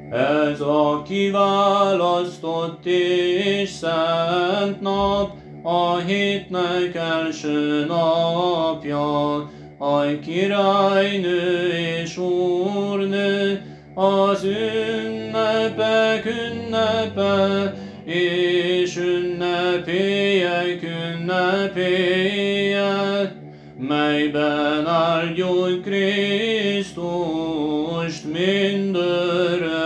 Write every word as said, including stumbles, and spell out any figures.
Ez a kiválasztott és szent nap, a hétnek első napja, a királynő és úrnő, az ünnepek ünnepe, és ünnepélyek ünnepélye, melyben áldjuk Krisztust mindörökké.